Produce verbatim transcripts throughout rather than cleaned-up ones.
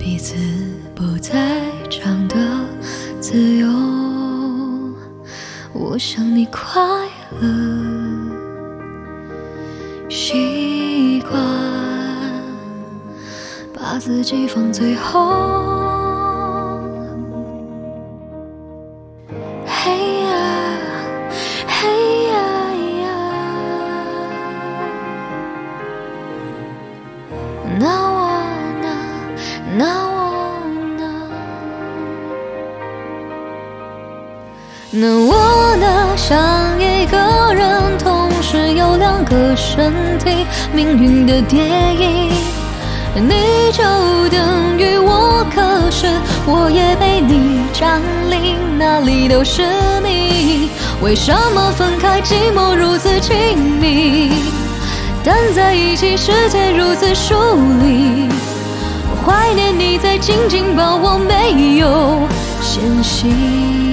彼此不再唱的自由。我想你快乐，习惯把自己放最后。嘿呀，嘿呀呀，那我呢？那我呢？那我呢？像一个人同时有两个身体，命运的电影，你就等于我，可是我也被你占领，哪里都是你。为什么分开寂寞如此亲密，但在一起世界如此疏离？怀念你在紧紧抱我，没有嫌隙。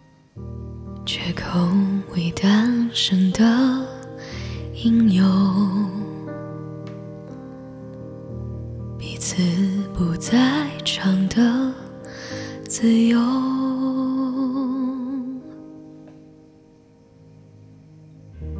缺口为单身的应有。